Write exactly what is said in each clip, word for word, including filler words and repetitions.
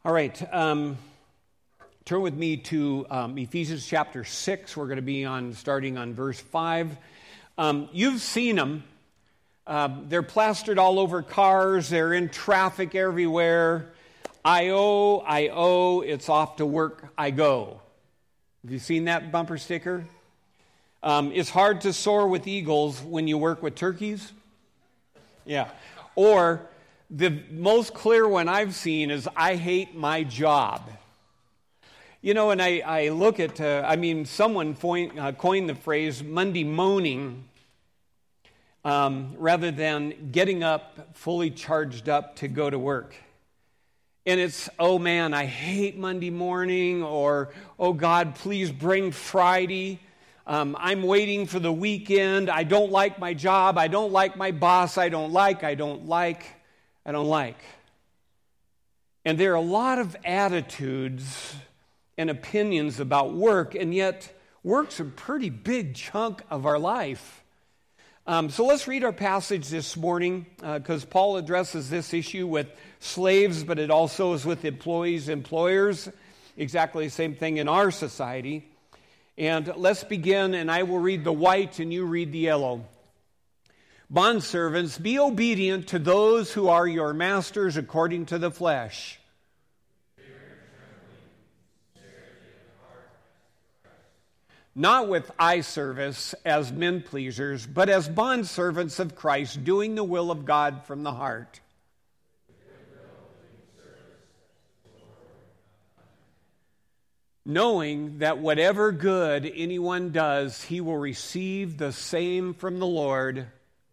All right, um, turn with me to um, Ephesians chapter six. We're going to be on starting on verse five. Um, you've seen them. Uh, they're plastered all over cars. They're in traffic everywhere. I owe, I owe, it's off to work I go. Have you seen that bumper sticker? Um, it's hard to soar with eagles when you work with turkeys. Yeah. Or the most clear one I've seen is I hate my job. You know, and I, I look at, uh, I mean, someone point, uh, coined the phrase Monday moaning um, rather than getting up fully charged up to go to work. And it's, oh man, I hate Monday morning, or, oh God, please bring Friday. Um, I'm waiting for the weekend. I don't like my job. I don't like my boss. I don't like, I don't like, I don't like. And there are a lot of attitudes and opinions about work, and yet work's a pretty big chunk of our life. Um, so let's read our passage this morning, because uh, Paul addresses this issue with slaves, but it also is with employees, employers, exactly the same thing in our society. And let's begin, and I will read the white, and you read the yellow. Bondservants, be obedient to those who are your masters according to the flesh. Not with eye service as men pleasers, but as bondservants of Christ, doing the will of God from the heart. Knowing that whatever good anyone does, he will receive the same from the Lord.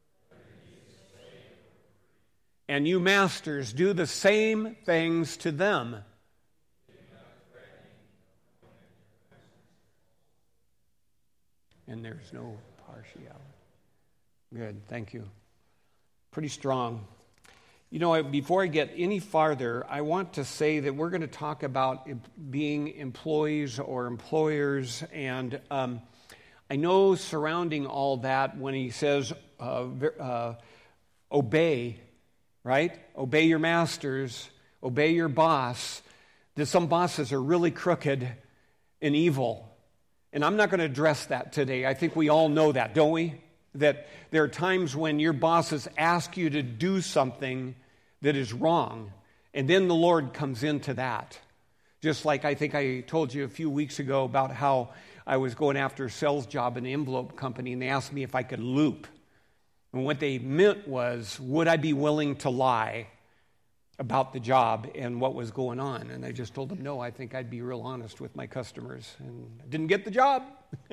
And you masters, do the same things to them. And there's no partiality. Good, thank you. Pretty strong. You know, before I get any farther, I want to say that we're going to talk about being employees or employers. And um, I know surrounding all that, when he says uh, uh, obey, right? Obey your masters, obey your boss, that some bosses are really crooked and evil. And I'm not going to address that today. I think we all know that, don't we? That there are times when your bosses ask you to do something that is wrong, and then the Lord comes into that. Just like I think I told you a few weeks ago about how I was going after a sales job in an envelope company, and they asked me if I could loop. And what they meant was, would I be willing to lie about the job and what was going on? And I just told them, no, I think I'd be real honest with my customers. And I didn't get the job.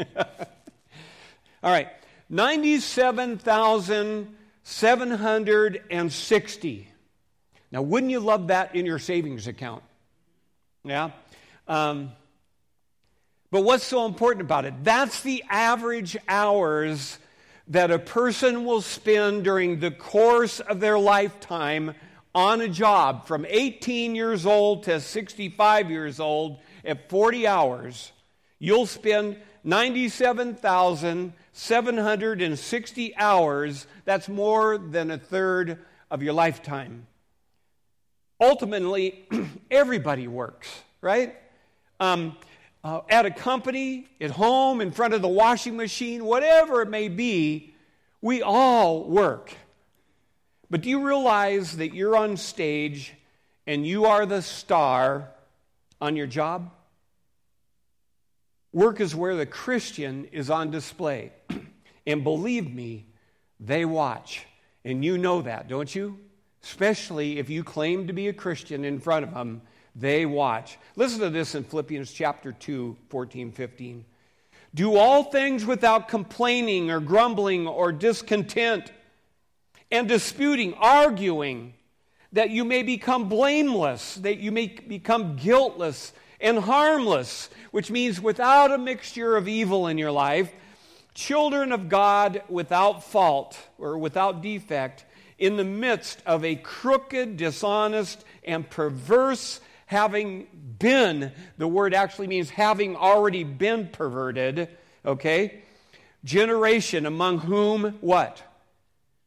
All right, ninety-seven thousand seven hundred sixty. Now, wouldn't you love that in your savings account? Yeah? Um, but what's so important about it? That's the average hours that a person will spend during the course of their lifetime on a job, from eighteen years old to sixty-five years old. At forty hours, you'll spend ninety-seven thousand seven hundred sixty hours. That's more than a third of your lifetime. Ultimately, everybody works, right? Um, uh, at a company, at home, in front of the washing machine, whatever it may be, we all work. But do you realize that you're on stage and you are the star on your job? Work is where the Christian is on display. And believe me, they watch. And you know that, don't you? Especially if you claim to be a Christian in front of them, they watch. Listen to this in Philippians chapter two, fourteen, fifteen. Do all things without complaining or grumbling or discontent and disputing, arguing, that you may become blameless, that you may become guiltless and harmless, which means without a mixture of evil in your life, children of God without fault or without defect, in the midst of a crooked, dishonest, and perverse, having been, the word actually means having already been perverted, okay, generation, among whom, what?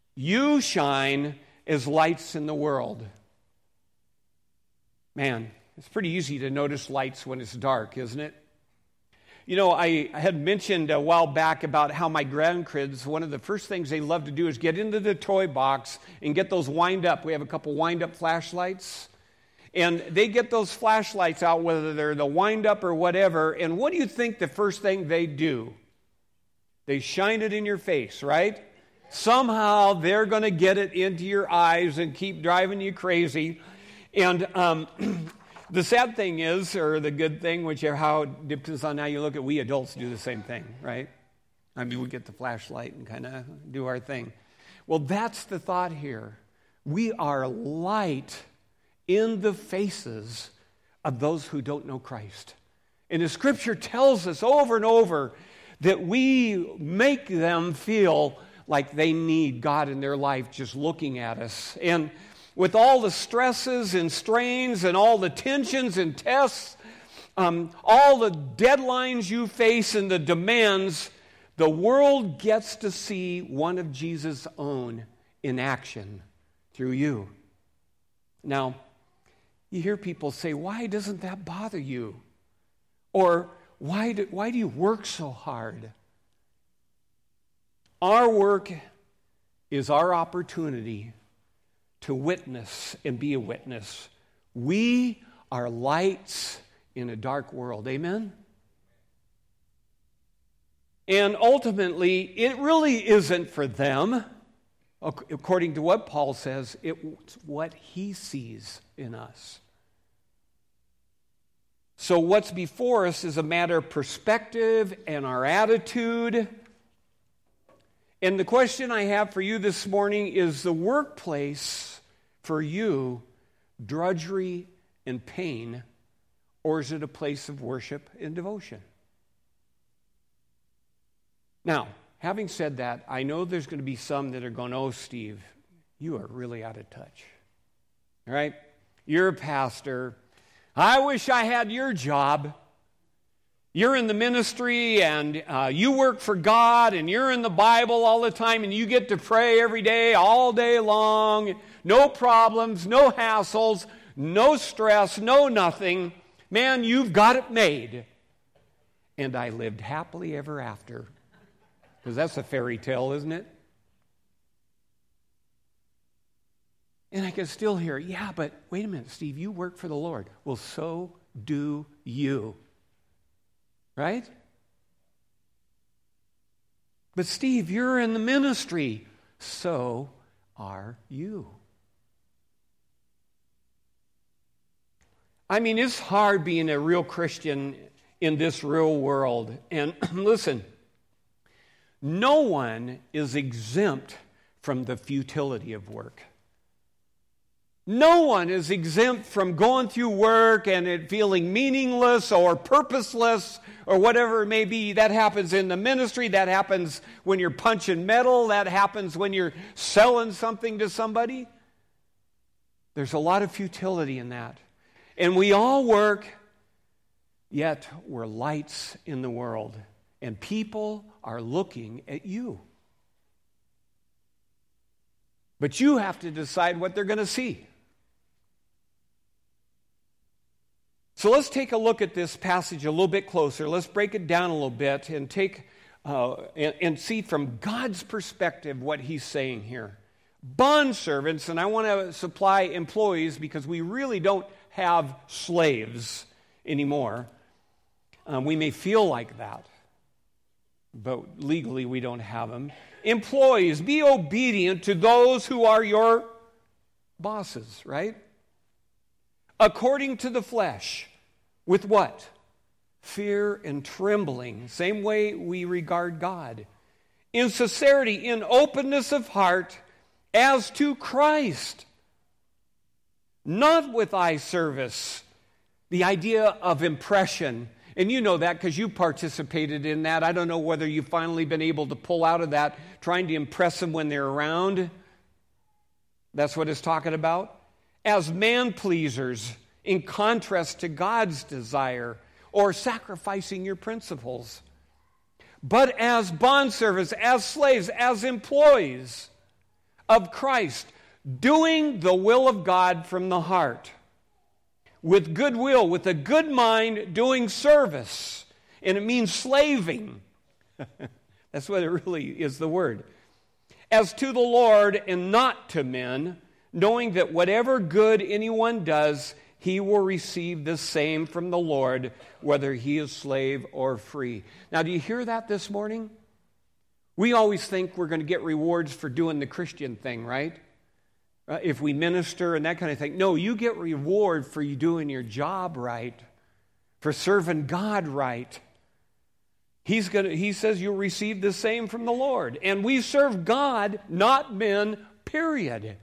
You shine as lights in the world. Man, It's pretty easy to notice lights when it's dark, isn't it? You know, I, I had mentioned a while back about how my grandkids, one of the first things they love to do is get into the toy box and get those wind up. We have a couple wind up flashlights. And they get those flashlights out, whether they're the wind up or whatever. And what do you think the first thing they do? They shine it in your face, right? Somehow they're going to get it into your eyes and keep driving you crazy. And um, the sad thing is, or the good thing, whichever how it depends on how you look at, we adults do the same thing, right? I mean, we get the flashlight and kind of do our thing. Well, that's the thought here. We are light in the faces of those who don't know Christ. And the Scripture tells us over and over that we make them feel like they need God in their life just looking at us. And with all the stresses and strains and all the tensions and tests, um, all the deadlines you face and the demands, the world gets to see one of Jesus' own in action through you. Now, you hear people say, why doesn't that bother you? Or why do, why do you work so hard? Our work is our opportunity to witness and be a witness. We are lights in a dark world. Amen? And ultimately, it really isn't for them. According to what Paul says, it's what he sees in us. So what's before us is a matter of perspective and our attitude. And the question I have for you this morning is, the workplace for you drudgery and pain, or is it a place of worship and devotion? Now, having said that, I know there's going to be some that are going, oh, Steve, you are really out of touch. All right? You're a pastor. I wish I had your job. You're in the ministry and uh, you work for God and you're in the Bible all the time and you get to pray every day, all day long. No problems, no hassles, no stress, no nothing. Man, you've got it made. And I lived happily ever after. Because that's a fairy tale, isn't it? And I can still hear, yeah, but wait a minute, Steve, you work for the Lord. Well, so do you. Right? But Steve, you're in the ministry. So are you. I mean, it's hard being a real Christian in this real world. And listen, no one is exempt from the futility of work. No one is exempt from going through work and it feeling meaningless or purposeless or whatever it may be. That happens in the ministry. That happens when you're punching metal. That happens when you're selling something to somebody. There's a lot of futility in that. And we all work, yet we're lights in the world. And people are looking at you. But you have to decide what they're going to see. So let's take a look at this passage a little bit closer. Let's break it down a little bit and take uh, and, and see from God's perspective what he's saying here. Bondservants, and I want to supply employees because we really don't have slaves anymore. Um, we may feel like that, but legally we don't have them. Employees, be obedient to those who are your bosses, right? According to the flesh. With what? Fear and trembling. Same way we regard God. In sincerity, in openness of heart, as to Christ. Not with eye service. The idea of impression. And you know that because you participated in that. I don't know whether you've finally been able to pull out of that, trying to impress them when they're around. That's what it's talking about. As man-pleasers, in contrast to God's desire, or sacrificing your principles. But as bondservants, as slaves, as employees of Christ, doing the will of God from the heart. with goodwill, with a good mind, doing service. And it means slaving. That's what it really is, the word. As to the Lord and not to men, knowing that whatever good anyone does, he will receive the same from the Lord, whether he is slave or free. Now, do you hear that this morning? We always think we're going to get rewards for doing the Christian thing, right? Uh, if we minister and that kind of thing. No, you get reward for you doing your job right, for serving God right. He's gonna, he says you'll receive the same from the Lord. And we serve God, not men, period.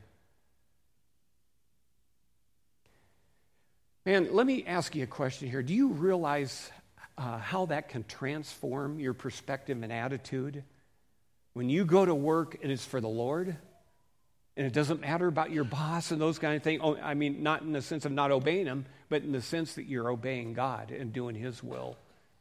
Man, let me ask you a question here. Do you realize uh, how that can transform your perspective and attitude? When you go to work and it's for the Lord, and it doesn't matter about your boss and those kind of things. Oh, I mean, not in the sense of not obeying him, but in the sense that you're obeying God and doing his will.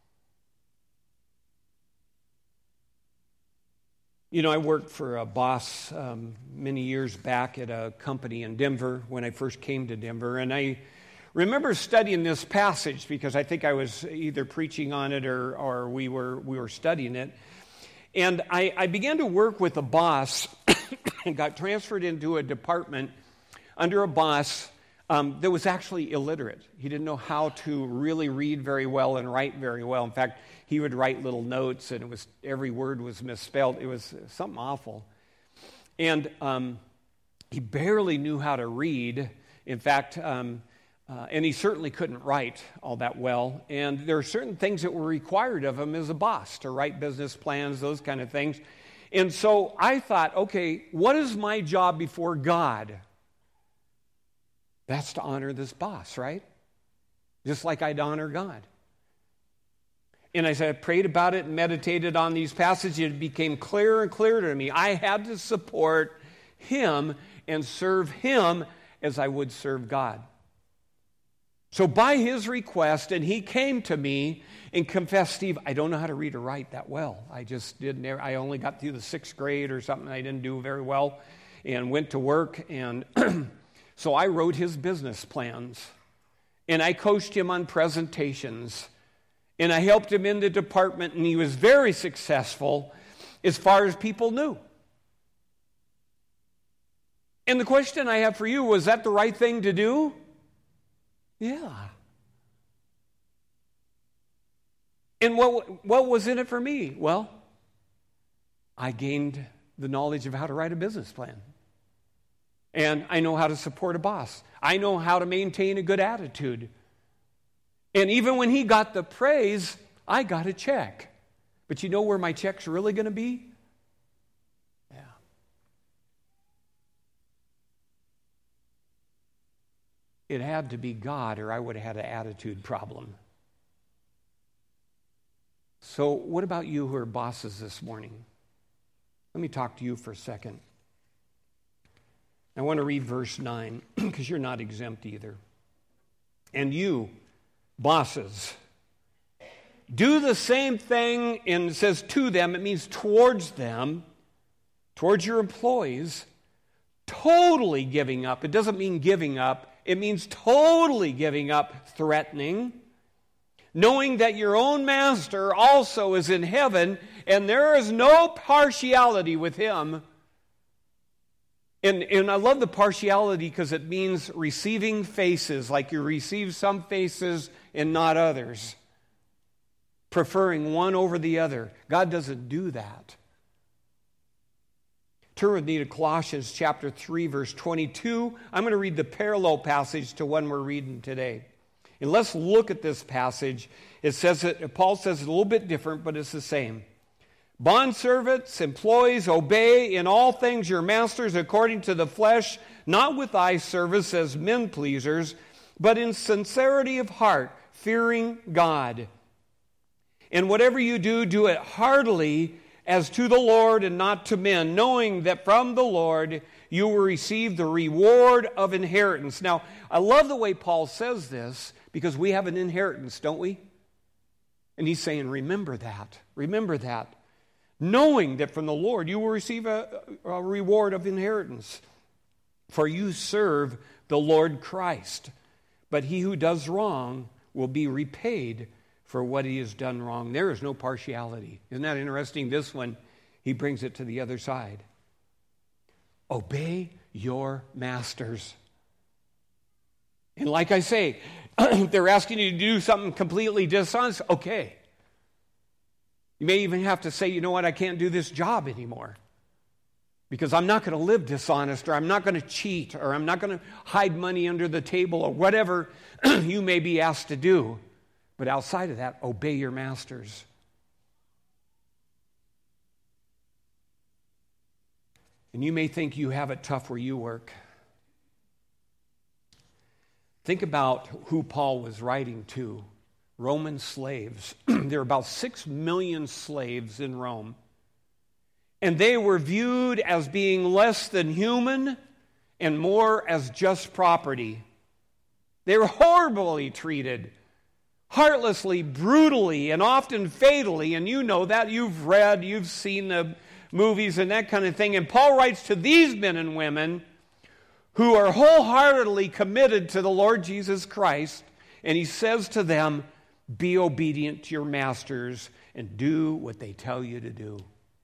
You know, I worked for a boss um, many years back at a company in Denver when I first came to Denver, and I remember studying this passage because I think I was either preaching on it or, or we were we were studying it. And I, I began to work with a boss and got transferred into a department under a boss um, that was actually illiterate. He didn't know how to really read very well and write very well. In fact, he would write little notes, and it was every word was misspelled. It was something awful. And um, he barely knew how to read. In fact, um, uh, and he certainly couldn't write all that well. And there are certain things that were required of him as a boss, to write business plans, those kind of things. And so I thought, okay, what is my job before God? That's to honor this boss, right? Just like I'd honor God. And as I prayed about it and meditated on these passages, it became clearer and clearer to me. I had to support him and serve him as I would serve God. So by his request, and he came to me and confessed, Steve, I don't know how to read or write that well. I just didn't, I only got through the sixth grade or something. I didn't do very well and went to work. And so I wrote his business plans, and I coached him on presentations, and I helped him in the department, and he was very successful as far as people knew. And the question I have for you, was that the right thing to do? Yeah. And what what was in it for me? Well, I gained the knowledge of how to write a business plan. And I know how to support a boss. I know how to maintain a good attitude. And even when he got the praise, I got a check. But you know where my check's really going to be? Yeah. It had to be God, or I would have had an attitude problem. So what about you who are bosses this morning? Let me talk to you for a second. I want to read verse nine, because you're not exempt either. And you, bosses, do the same thing, and it says to them, it means towards them, towards your employees, totally giving up. It doesn't mean giving up. It means totally giving up threatening, knowing that your own master also is in heaven, and there is no partiality with him. And, and I love the partiality because it means receiving faces, like you receive some faces and not others, preferring one over the other. God doesn't do that. Turn with me to Colossians chapter three, verse twenty-two. I'm going to read the parallel passage to one we're reading today. And let's look at this passage. It says it, Paul says it a little bit different, but it's the same. Bondservants, employees, obey in all things your masters according to the flesh, not with eye service as men pleasers, but in sincerity of heart, fearing God. And whatever you do, do it heartily as to the Lord and not to men, knowing that from the Lord you will receive the reward of inheritance. Now, I love the way Paul says this, because we have an inheritance, don't we? And he's saying, remember that. Remember that. Knowing that from the Lord you will receive a, a reward of inheritance. For you serve the Lord Christ. but he who does wrong will be repaid for what he has done wrong. There is no partiality. Isn't that interesting? This one, he brings it to the other side. Obey your masters. And like I say, they're asking you to do something completely dishonest. Okay. You may even have to say, you know what, I can't do this job anymore because I'm not going to live dishonest, or I'm not going to cheat, or I'm not going to hide money under the table, or whatever you may be asked to do. But outside of that, obey your masters. And you may think you have it tough where you work. Think about who Paul was writing to. Roman slaves. There were about six million slaves in Rome. And they were viewed as being less than human and more as just property. They were horribly treated, heartlessly, brutally, and often fatally. And you know that. You've read, you've seen the movies and that kind of thing. And Paul writes to these men and women who are wholeheartedly committed to the Lord Jesus Christ. And he says to them, be obedient to your masters and do what they tell you to do.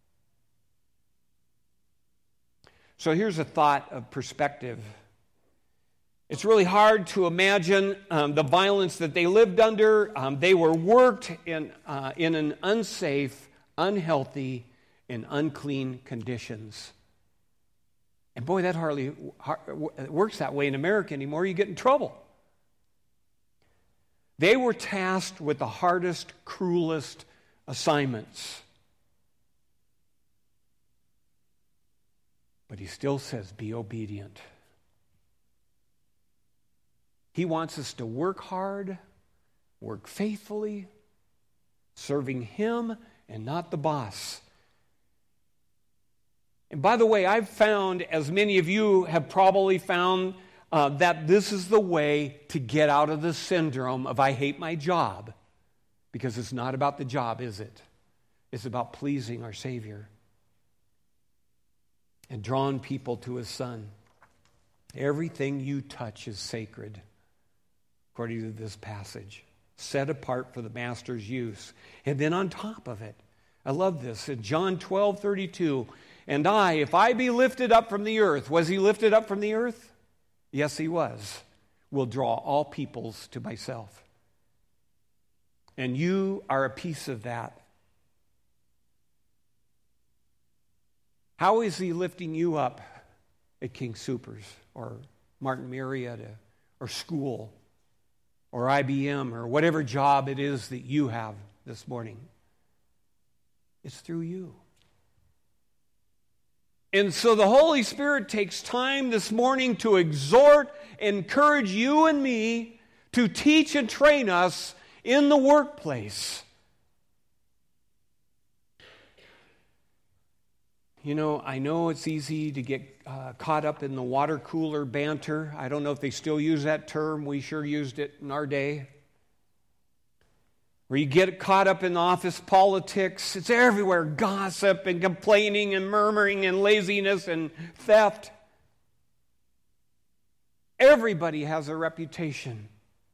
So here's a thought of perspective. It's really hard to imagine um, the violence that they lived under. Um, they were worked in, uh, in an unsafe, unhealthy, and unclean conditions. And boy, that hardly works that way in America anymore. You get in trouble. They were tasked with the hardest, cruelest assignments. But he still says, be obedient. He wants us to work hard, work faithfully, serving him and not the boss. And by the way, I've found, as many of you have probably found, Uh, that this is the way to get out of the syndrome of I hate my job. Because it's not about the job, is it? It's about pleasing our Savior and drawing people to his Son. Everything you touch is sacred, according to this passage. Set apart for the Master's use. And then on top of it, I love this, in John twelve thirty-two, and I, if I be lifted up from the earth, was he lifted up from the earth? Yes, he was. Will draw all peoples to myself. And you are a piece of that. How is he lifting you up at King Soopers or Martin Marietta or school or I B M or whatever job it is that you have this morning? It's through you. And so the Holy Spirit takes time this morning to exhort, encourage you and me to teach and train us in the workplace. You know, I know it's easy to get uh, caught up in the water cooler banter. I don't know if they still use that term. We sure used it in our day. Where you get caught up in office politics. It's everywhere. Gossip and complaining and murmuring and laziness and theft. Everybody has a reputation.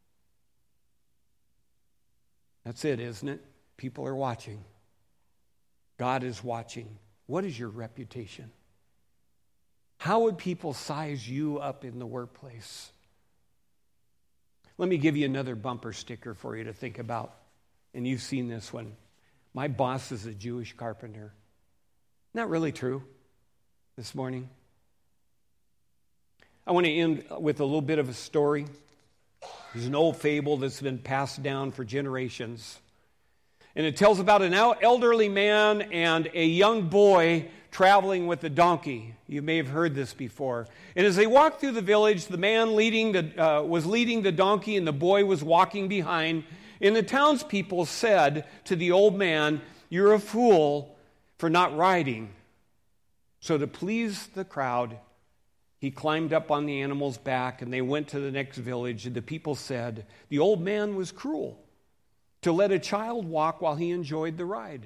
That's it, isn't it? People are watching. God is watching. What is your reputation? How would people size you up in the workplace? Let me give you another bumper sticker for you to think about. And you've seen this one. My boss is a Jewish carpenter. Not really true this morning. I want to end with a little bit of a story. There's an old fable that's been passed down for generations. And it tells about an elderly man and a young boy traveling with a donkey. You may have heard this before. And as they walked through the village, the man leading the, uh, was leading the donkey and the boy was walking behind. And the townspeople said to the old man, "You're a fool for not riding." So to please the crowd, he climbed up on the animal's back and they went to the next village. And the people said, "The old man was cruel to let a child walk while he enjoyed the ride."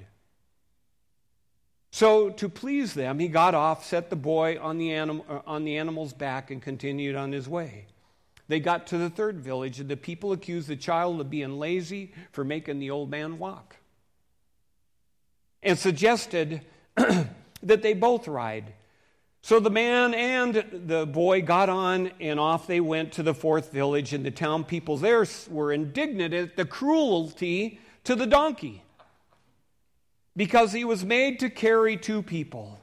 So to please them, he got off, set the boy on the, anim- on the animal's back and continued on his way. They got to the third village, and the people accused the child of being lazy for making the old man walk, and suggested that they both ride. So the man and the boy got on, and off they went to the fourth village, and the town people there were indignant at the cruelty to the donkey, because he was made to carry two people.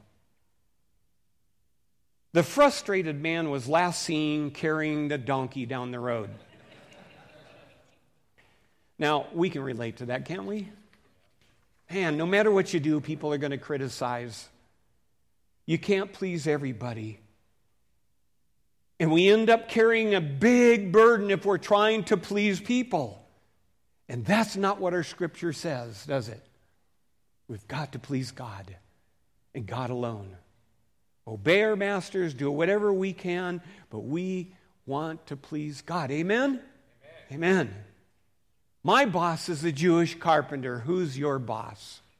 The frustrated man was last seen carrying the donkey down the road. Now, we can relate to that, can't we? Man, no matter what you do, people are going to criticize. You can't please everybody. And we end up carrying a big burden if we're trying to please people. And that's not what our Scripture says, does it? We've got to please God and God alone. Obey our masters, do whatever we can, but we want to please God. Amen? Amen. Amen. My boss is a Jewish carpenter. Who's your boss?